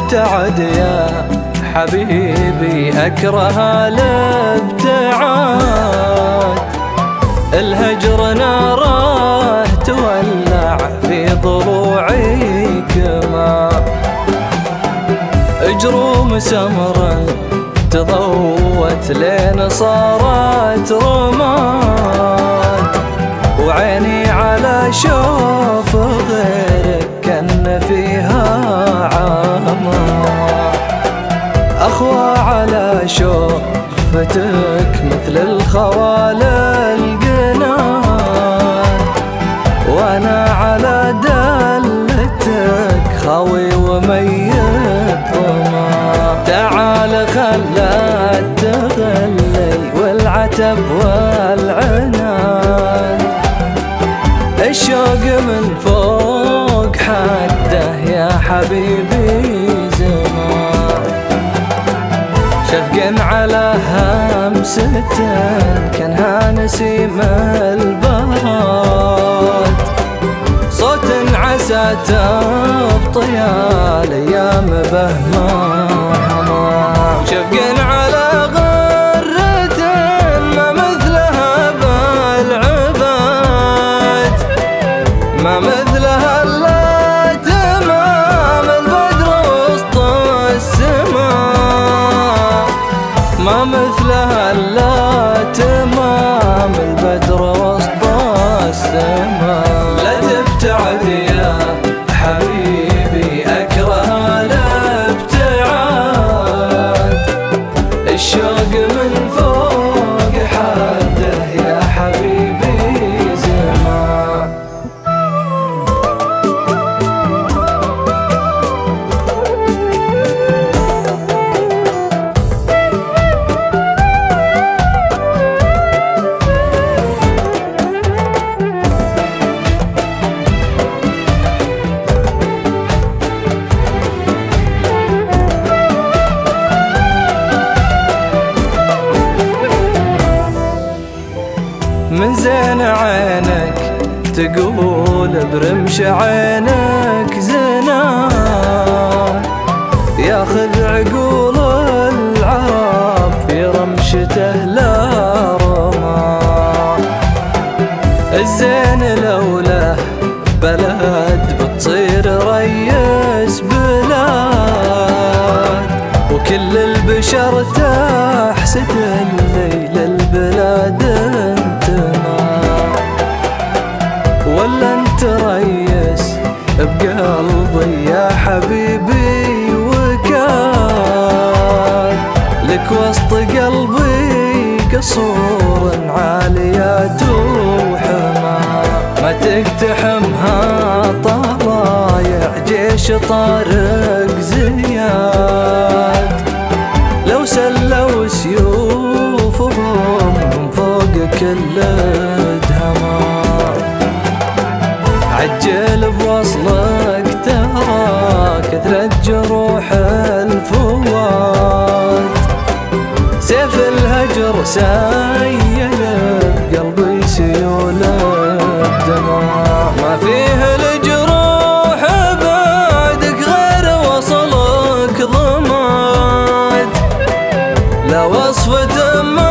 تبتعد يا حبيبي أكره الابتعاد، الهجر ناره تولع في ضلوعي كما جروم سمرا تضوت لين صارت رماد، وعيني على شوف غيرك كان فيها عمى، أخوى على شوفتك مثل الخوال القناد، وأنا على دلتك خاوي وميت ظما. تعال خلات تغلي والعتب والعناد، الشوق من فوق حده يا حبيبي زمان، شفق على همسة كانها نسيم البراد، صوت عسى تبطي الايام بهمها، شفق على غرة ما مثلها بالعباد، ما مثلها الا تمام البدر وسط السماء، ما مثلها الا تمام البدر وسط السماء. لا تبتعد يا حبيبي أكره الابتعاد، الشوق من فوق حده يا حبيبي زمان. من زين عينك تقول برمش عينك زنا، ياخذ عقول العرب في رمشته لا رما، الزين لوله بلد بتصير ريس بلاد، وكل البشر تحسد الليل البلاد ولا انت ريس بقلبي يا حبيبي، وكان لك وسط قلبي قصور عاليات وحما، ما تقتحمها طلايع جيش طارق زياد، لو سلوا سيوفهم من فوق كل دهما، عجل بوصلك ترى كثرة جروح الفواد، سيف الهجر سيل بقلبي سيول الدماء، ما فيه الجروح بعدك غير وصلك ضماد، لا وصفة